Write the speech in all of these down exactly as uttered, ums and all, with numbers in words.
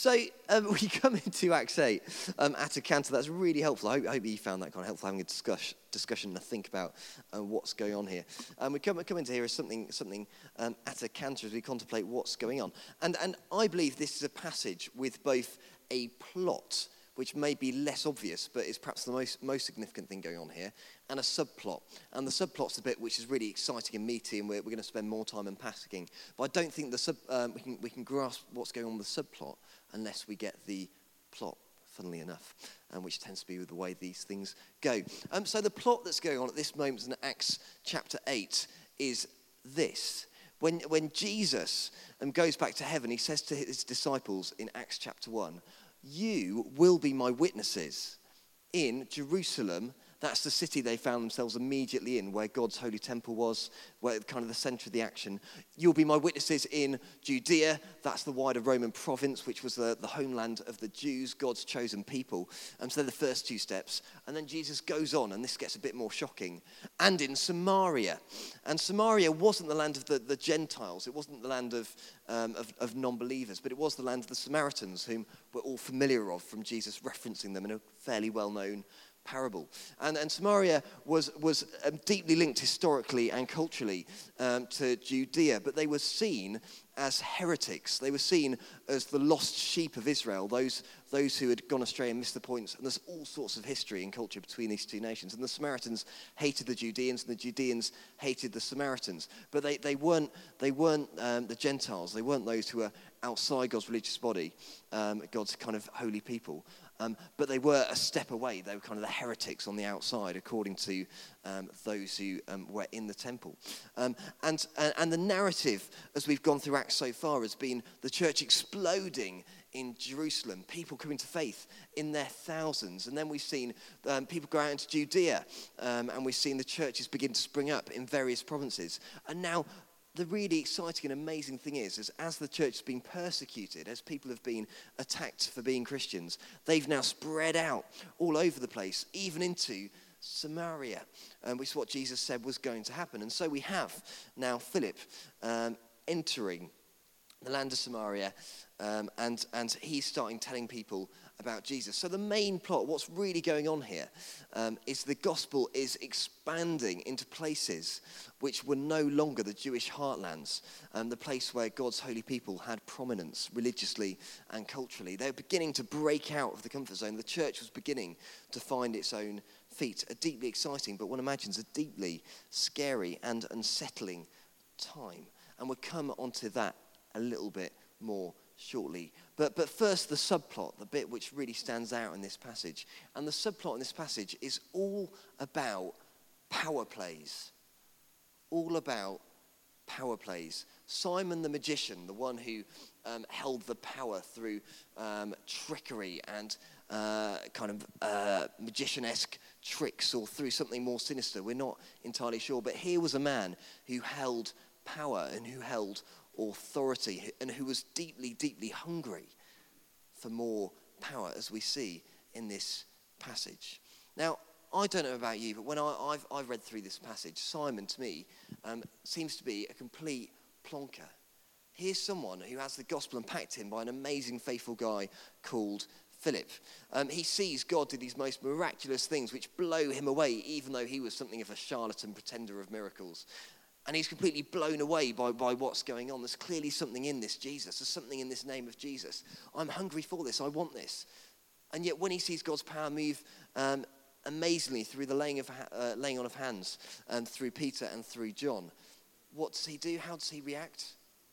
So um, we come into Acts eight um, at a canter. That's really helpful. I hope, I hope you found that kind of helpful, having a discuss, discussion and a think about uh, what's going on here. Um, we come, come into here as something, something um, at a canter as we contemplate what's going on. And, and I believe this is a passage with both a plot, which may be less obvious, but is perhaps the most, most significant thing going on here, and a subplot. And the subplot's the bit which is really exciting and meaty, and we're, we're going to spend more time unpacking. But I don't think the sub, um, we, can, we can grasp what's going on with the subplot unless we get the plot, funnily enough, um, which tends to be the way these things go. Um, so the plot that's going on at this moment in Acts chapter eight is this. When, when Jesus um, goes back to heaven, he says to his disciples in Acts chapter one, "You will be my witnesses in Jerusalem." That's the city they found themselves immediately in, where God's holy temple was, where kind of the center of the action. "You'll be my witnesses in Judea." That's the wider Roman province, which was the, the homeland of the Jews, God's chosen people. And so they're the first two steps. And then Jesus goes on, and this gets a bit more shocking. "And in Samaria." And Samaria wasn't the land of the, the Gentiles. It wasn't the land of, um, of, of non-believers, but it was the land of the Samaritans, whom we're all familiar of from Jesus referencing them in a fairly well-known parable. And, and Samaria was, was um, deeply linked historically and culturally um, to Judea, but they were seen as heretics. They were seen as the lost sheep of Israel, those, those who had gone astray and missed the points. And there's all sorts of history and culture between these two nations. And the Samaritans hated the Judeans, and the Judeans hated the Samaritans. But they, they weren't, they weren't um, the Gentiles. They weren't those who were outside God's religious body, um, God's kind of holy people. Um, but they were a step away. They were kind of the heretics on the outside, according to um, those who um, were in the temple. Um, and, and and the narrative, as we've gone through Acts so far, has been the church exploding in Jerusalem, people coming to faith in their thousands. And then we've seen um, people go out into Judea, um, and we've seen the churches begin to spring up in various provinces. And now the really exciting and amazing thing is, is as the church has been persecuted, as people have been attacked for being Christians, they've now spread out all over the place, even into Samaria, um, which is what Jesus said was going to happen. And so we have now Philip um, entering the land of Samaria, um, and, and he's starting telling people about Jesus. So the main plot, what's really going on here, um, is the gospel is expanding into places which were no longer the Jewish heartlands, um, the place where God's holy people had prominence religiously and culturally. They were beginning to break out of the comfort zone. The church was beginning to find its own feet. A deeply exciting, but one imagines a deeply scary and unsettling time. And we'll come onto that a little bit more shortly. But but first, the subplot, the bit which really stands out in this passage. And the subplot in this passage is all about power plays. All about power plays. Simon the magician, the one who um, held the power through um, trickery and uh, kind of uh, magician-esque tricks, or through something more sinister, we're not entirely sure. But here was a man who held power and who held authority, and who was deeply, deeply hungry for more power, as we see in this passage. Now, I don't know about you, but when I, I've, I've read through this passage, Simon, to me, um, seems to be a complete plonker. Here's someone who has the gospel unpacked him by an amazing, faithful guy called Philip. Um, he sees God do these most miraculous things which blow him away, even though he was something of a charlatan pretender of miracles. And he's completely blown away by, by what's going on. There's clearly something in this Jesus. There's something in this name of Jesus. I'm hungry for this. I want this. And yet when he sees God's power move um, amazingly through the laying, of, uh, laying on of hands, and through Peter and through John, what does he do? How does he react?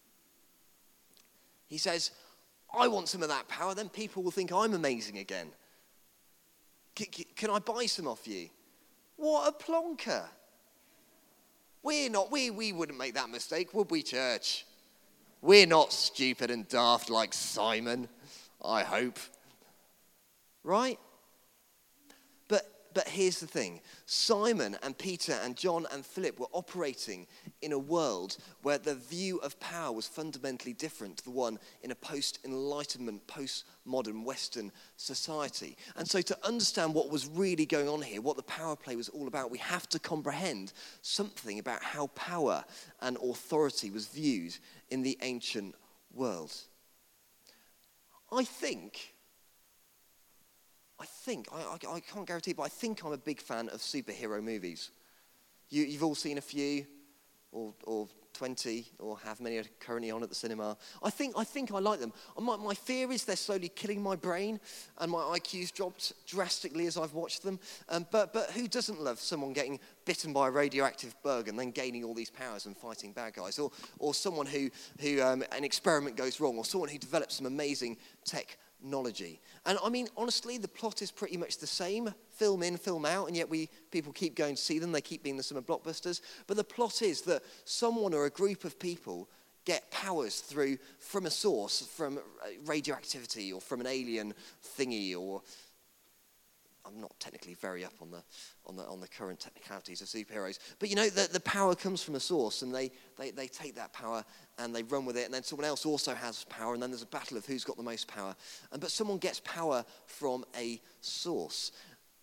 He says, I want some of that power. Then people will think I'm amazing again. C- c- can I buy some off you? What a plonker. We're not, we, we wouldn't make that mistake, would we, church? We're not stupid and daft like Simon, I hope. Right? But but here's the thing. Simon and Peter and John and Philip were operating in a world where the view of power was fundamentally different to the one in a post-Enlightenment, post-modern Western society. And so to understand what was really going on here, what the power play was all about, we have to comprehend something about how power and authority was viewed in the ancient world. I think, I think, I, I, I can't guarantee, but I think I'm a big fan of superhero movies. You, you've all seen a few, or, or twenty, or how many are currently on at the cinema. I think I think I like them. My, my fear is they're slowly killing my brain, and my I Q's dropped drastically as I've watched them. Um, but but who doesn't love someone getting bitten by a radioactive bug and then gaining all these powers and fighting bad guys, or or someone who who um, an experiment goes wrong, or someone who develops some amazing technology. And I mean, honestly, the plot is pretty much the same, film in, film out, and yet we people keep going to see them. They keep being the summer blockbusters. But the plot is that someone or a group of people get powers through from a source, from radioactivity or from an alien thingy, or I'm not technically very up on the on the on the current technicalities of superheroes, but you know the, the power comes from a source, and they, they they take that power and they run with it, and then someone else also has power, and then there's a battle of who's got the most power. And but someone gets power from a source,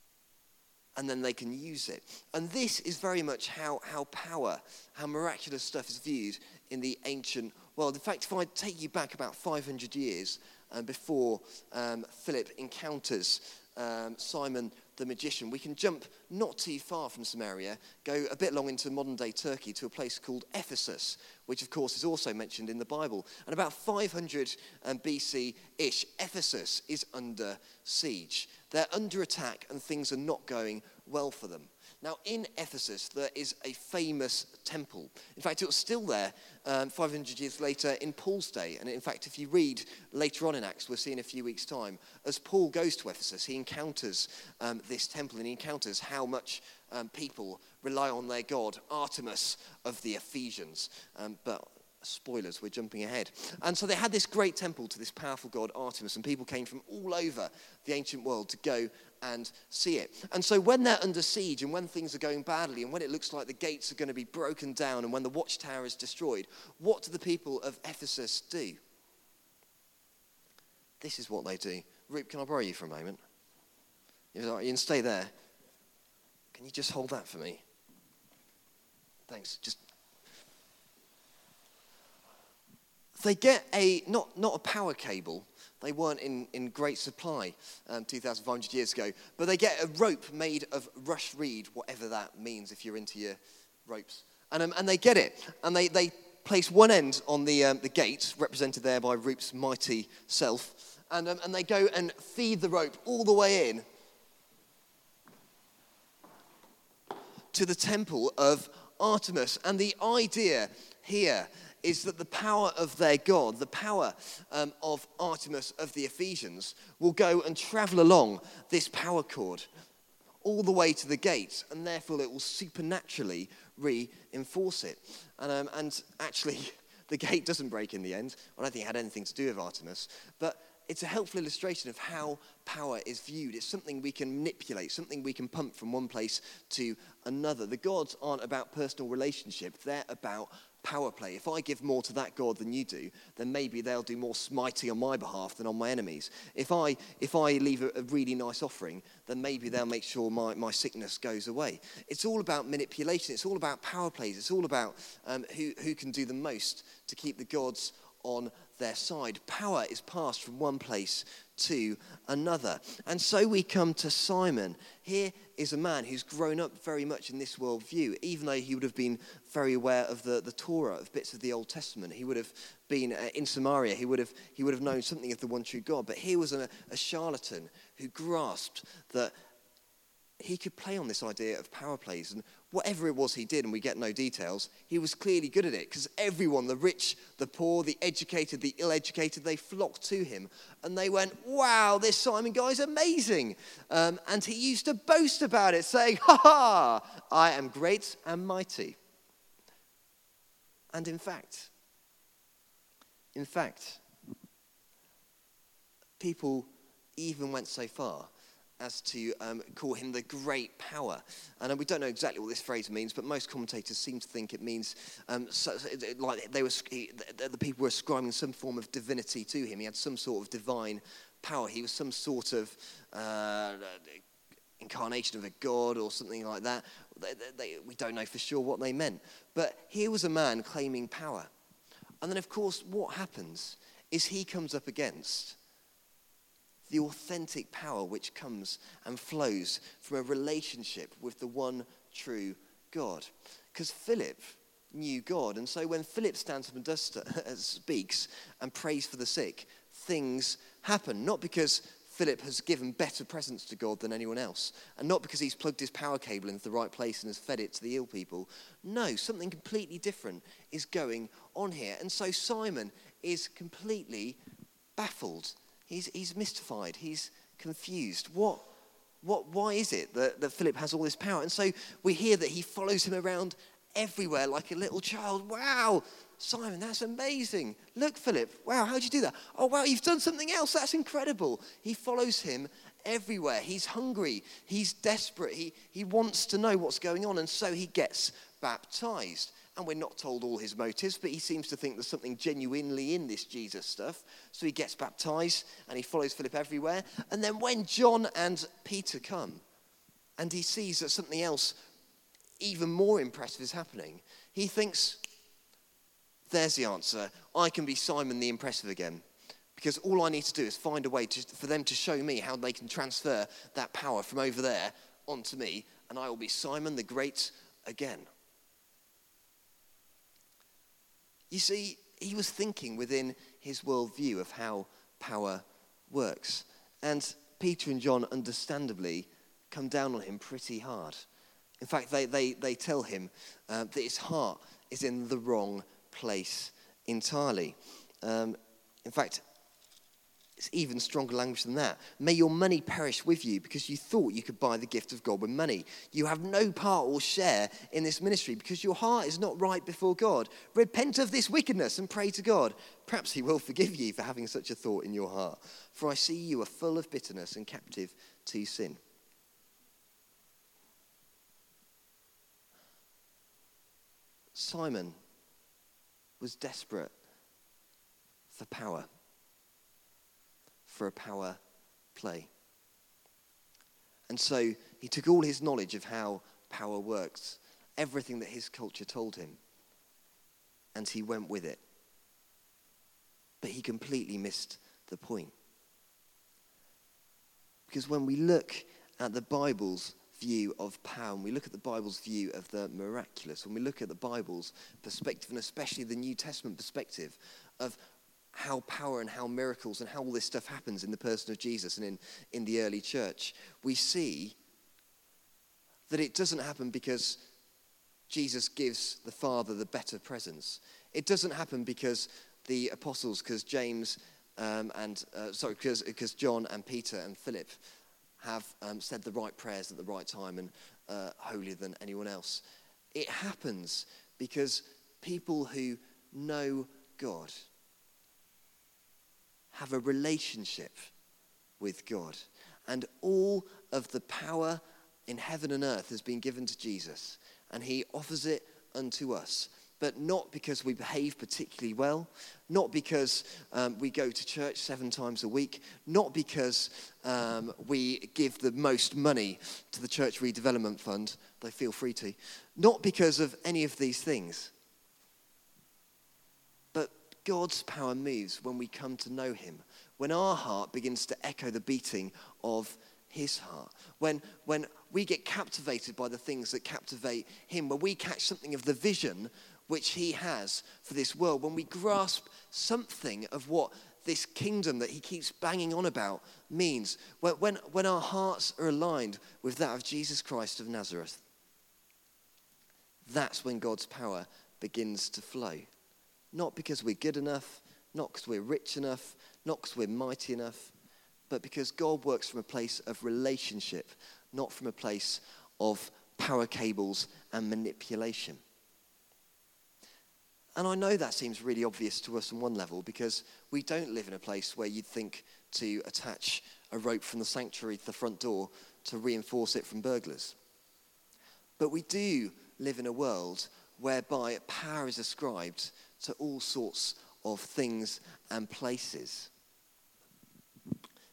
and then they can use it. And this is very much how how power, how miraculous stuff is viewed in the ancient world. In fact, if I take you back about five hundred years um, before um, Philip encounters Um, Simon the magician, we can jump not too far from Samaria, go a bit long into modern-day Turkey to a place called Ephesus, which of course is also mentioned in the Bible. And about five hundred um, B C-ish, Ephesus is under siege. They're under attack and things are not going well for them. Now, in Ephesus, there is a famous temple. In fact, it was still there um, five hundred years later in Paul's day. And in fact, if you read later on in Acts, we'll see in a few weeks' time, as Paul goes to Ephesus, he encounters um, this temple, and he encounters how much um, people rely on their god, Artemis of the Ephesians. Um, but spoilers, we're jumping ahead. And so they had this great temple to this powerful god, Artemis, and people came from all over the ancient world to go and see it. And so when they're under siege, and when things are going badly, and when it looks like the gates are going to be broken down, and when the watchtower is destroyed, what do the people of Ephesus do? This is what they do. Roop, can I borrow you for a moment? You can stay there. Can you just hold that for me? Thanks. Just they get a not not a power cable. They weren't in, in great supply um, two thousand five hundred years ago. But they get a rope made of rush reed, whatever that means if you're into your ropes. And um, and they get it. And they, they place one end on the um, the gate, represented there by Roop's mighty self. And, um, and they go and feed the rope all the way in to the temple of Artemis. And the idea here is that the power of their god, the power um, of Artemis of the Ephesians, will go and travel along this power cord all the way to the gates, and therefore it will supernaturally reinforce it. And, um, and actually, the gate doesn't break in the end. I don't think it had anything to do with Artemis, but it's a helpful illustration of how power is viewed. It's something we can manipulate, something we can pump from one place to another. The gods aren't about personal relationship, they're about power play. If I give more to that god than you do, then maybe they'll do more smiting on my behalf than on my enemies. If I if I leave a, a really nice offering, then maybe they'll make sure my, my sickness goes away. It's all about manipulation. It's all about power plays. It's all about um, who, who can do the most to keep the gods on their side. Power is passed from one place to another. And so we come to Simon. Here is a man who's grown up very much in this worldview, even though he would have been very aware of the, the Torah, of bits of the Old Testament. He would have been uh, in Samaria. He would have he would have known something of the one true God. But here was a, a charlatan who grasped that he could play on this idea of power plays, and whatever it was he did, and we get no details, he was clearly good at it, because everyone, the rich, the poor, the educated, the ill-educated, they flocked to him, and they went, wow, this Simon guy's amazing. Um, and he used to boast about it, saying, ha ha, I am great and mighty. And in fact, in fact, people even went so far as to um, call him the great power. And uh, we don't know exactly what this phrase means, but most commentators seem to think it means um, so, like they were, he, the, the people were ascribing some form of divinity to him. He had some sort of divine power. He was some sort of uh, incarnation of a god or something like that. They, they, we don't know for sure what they meant. But here was a man claiming power. And then, of course, what happens is he comes up against the authentic power which comes and flows from a relationship with the one true God. Because Philip knew God, and so when Philip stands up and does st- speaks and prays for the sick, things happen. Not because Philip has given better presents to God than anyone else, and not because he's plugged his power cable into the right place and has fed it to the ill people. No, something completely different is going on here. And so Simon is completely baffled. He's, he's mystified. He's confused. What, what, why is it that, that Philip has all this power? And so we hear that he follows him around everywhere like a little child. Wow, Simon, that's amazing. Look, Philip, wow, how'd you do that? Oh, wow, you've done something else. That's incredible. He follows him everywhere. He's hungry. He's desperate. He, he wants to know what's going on, and so he gets baptized. And we're not told all his motives, but he seems to think there's something genuinely in this Jesus stuff. So he gets baptized, and he follows Philip everywhere. And then when John and Peter come, and he sees that something else even more impressive is happening, he thinks, there's the answer. I can be Simon the Impressive again. Because all I need to do is find a way to, for them to show me how they can transfer that power from over there onto me, and I will be Simon the Great again. You see, he was thinking within his worldview of how power works. And Peter and John, understandably, come down on him pretty hard. In fact, they, they, they tell him uh, that his heart is in the wrong place entirely. Um, in fact, it's even stronger language than that. May your money perish with you because you thought you could buy the gift of God with money. You have no part or share in this ministry because your heart is not right before God. Repent of this wickedness and pray to God. Perhaps he will forgive you for having such a thought in your heart. For I see you are full of bitterness and captive to sin. Simon was desperate for power, for a power play. And so he took all his knowledge of how power works, everything that his culture told him, and he went with it. But he completely missed the point. Because when we look at the Bible's view of power, and we look at the Bible's view of the miraculous, when we look at the Bible's perspective, and especially the New Testament perspective of how power and how miracles and how all this stuff happens in the person of Jesus and in, in the early church, we see that it doesn't happen because Jesus gives the Father the better presents. It doesn't happen because the apostles, because James um, and, uh, sorry, because, because John and Peter and Philip have um, said the right prayers at the right time and uh, holier than anyone else. It happens because people who know God have a relationship with God. And all of the power in heaven and earth has been given to Jesus. And he offers it unto us. But not because we behave particularly well, not because um, we go to church seven times a week, not because um, we give the most money to the Church Redevelopment Fund, they feel free to, not because of any of these things. But God's power moves when we come to know him, when our heart begins to echo the beating of his heart, when, when we get captivated by the things that captivate him, when we catch something of the vision which he has for this world, when we grasp something of what this kingdom that he keeps banging on about means, when, when, when our hearts are aligned with that of Jesus Christ of Nazareth, that's when God's power begins to flow. Not because we're good enough, not because we're rich enough, not because we're mighty enough, but because God works from a place of relationship, not from a place of power cables and manipulation. And I know that seems really obvious to us on one level because we don't live in a place where you'd think to attach a rope from the sanctuary to the front door to reinforce it from burglars. But we do live in a world whereby power is ascribed to all sorts of things and places.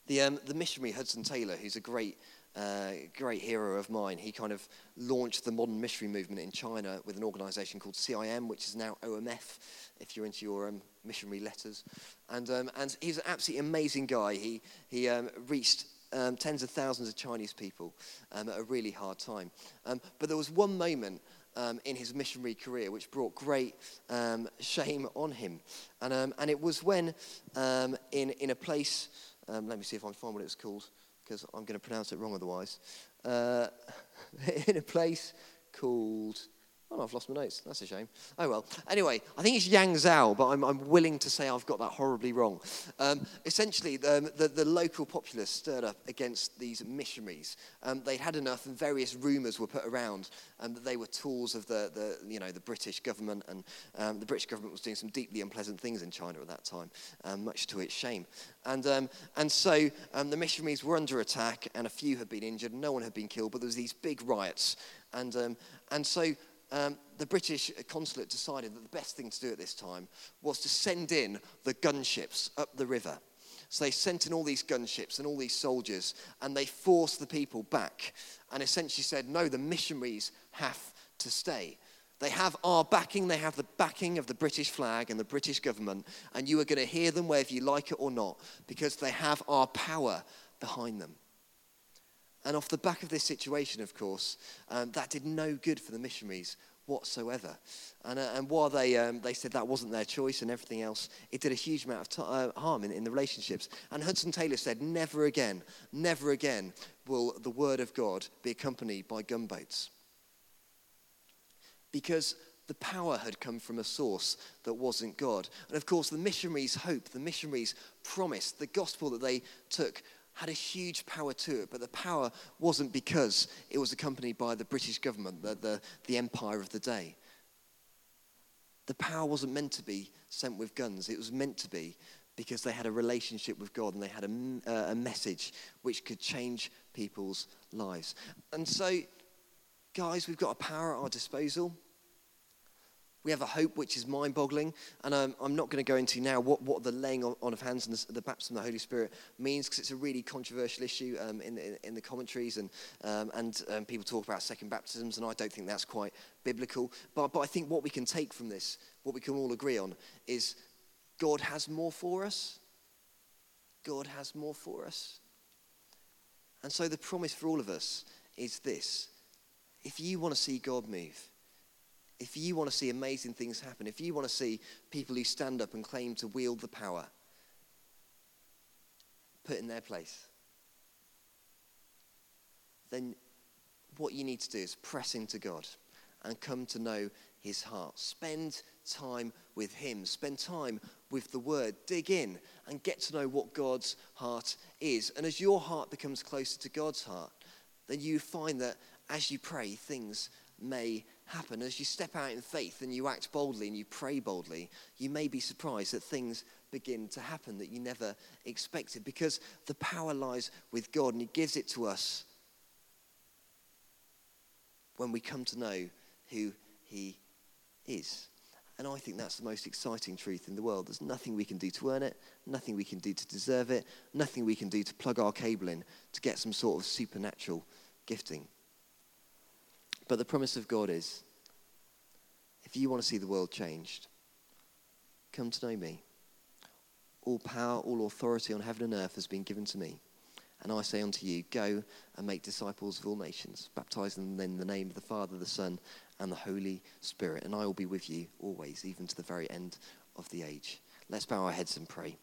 The, um, the missionary Hudson Taylor, who's a great, uh, great hero of mine, he kind of launched the modern missionary movement in China with an organisation called C I M, which is now O M F, if you're into your um, missionary letters. And um, and he's an absolutely amazing guy. He he um, reached um, tens of thousands of Chinese people um, at a really hard time. Um, but there was one moment Um, in his missionary career, which brought great um, shame on him. And um, and it was when um, in, in a place, um, let me see if I can find what it was called, because I'm going to pronounce it wrong otherwise. Uh, in a place called, oh, no, I've lost my notes. That's a shame. Oh, well. Anyway, I think it's Yangzhou, but I'm, I'm willing to say I've got that horribly wrong. Um, essentially, the, the, the local populace stirred up against these missionaries. Um, they'd had enough, and various rumours were put around um, that they were tools of the, the, you know, the British government, and um, the British government was doing some deeply unpleasant things in China at that time, um, much to its shame. And um, and so um, the missionaries were under attack, and a few had been injured, and no one had been killed, but there was these big riots. And um, and so Um, the British consulate decided that the best thing to do at this time was to send in the gunships up the river. So they sent in all these gunships and all these soldiers, and they forced the people back and essentially said, no, the missionaries have to stay. They have our backing, they have the backing of the British flag and the British government, and you are going to hear them whether you like it or not, because they have our power behind them. And off the back of this situation, of course, um, that did no good for the missionaries whatsoever. And, uh, and while they um, they said that wasn't their choice and everything else, it did a huge amount of t- uh, harm in, in the relationships. And Hudson Taylor said, never again, never again will the word of God be accompanied by gunboats. Because the power had come from a source that wasn't God. And of course, the missionaries' hope, the missionaries' promise, the gospel that they took had a huge power to it, but the power wasn't because it was accompanied by the British government, the, the, the empire of the day. The power wasn't meant to be sent with guns. It was meant to be because they had a relationship with God, and they had a, uh, a message which could change people's lives. And so, guys, we've got a power at our disposal. We have a hope which is mind-boggling, and um, I'm not going to go into now what, what the laying on of hands and the, the baptism of the Holy Spirit means, because it's a really controversial issue um, in, in, in the commentaries, and um, and um, people talk about second baptisms, and I don't think that's quite biblical. But, but I think what we can take from this, what we can all agree on, is God has more for us. God has more for us. And so the promise for all of us is this: if you want to see God move, if you want to see amazing things happen, if you want to see people who stand up and claim to wield the power put in their place, then what you need to do is press into God and come to know his heart. Spend time with him. Spend time with the word. Dig in and get to know what God's heart is. And as your heart becomes closer to God's heart, then you find that as you pray, things may happen. As you step out in faith and you act boldly and you pray boldly, you may be surprised that things begin to happen that you never expected, because the power lies with God, and he gives it to us when we come to know who he is. And I think that's the most exciting truth in the world. There's nothing we can do to earn it, nothing we can do to deserve it, nothing we can do to plug our cable in to get some sort of supernatural gifting. But the promise of God is, if you want to see the world changed, come to know me. All power, all authority on heaven and earth has been given to me. And I say unto you, go and make disciples of all nations, baptizing them in the name of the Father, the Son, and the Holy Spirit. And I will be with you always, even to the very end of the age. Let's bow our heads and pray.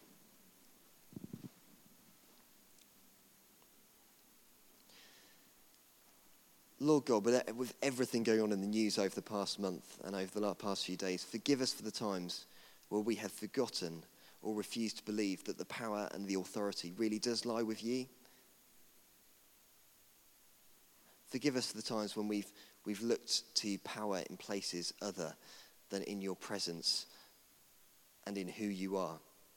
Lord God, with everything going on in the news over the past month and over the past few days, forgive us for the times where we have forgotten or refused to believe that the power and the authority really does lie with you. Forgive us for the times when we've we've looked to power in places other than in your presence and in who you are.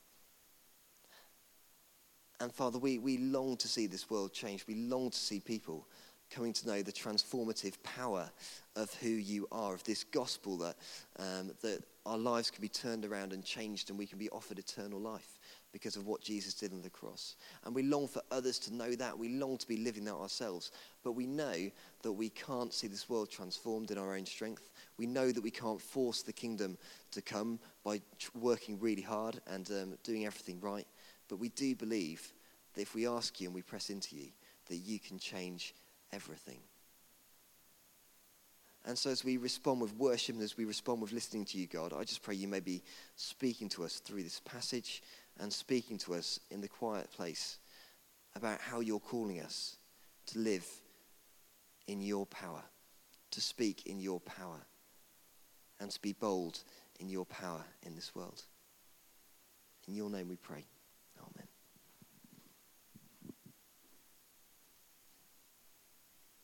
And Father, we, we long to see this world change. We long to see people coming to know the transformative power of who you are, of this gospel, that um, that our lives can be turned around and changed, and we can be offered eternal life because of what Jesus did on the cross. And we long for others to know that. We long to be living that ourselves. But we know that we can't see this world transformed in our own strength. We know that we can't force the kingdom to come by working really hard and um, doing everything right. But we do believe that if we ask you and we press into you, that you can change everything. And so as we respond with worship and as we respond with listening to you, God, I just pray you may be speaking to us through this passage and speaking to us in the quiet place about how you're calling us to live in your power, to speak in your power, and to be bold in your power in this world. In your name we pray. Amen.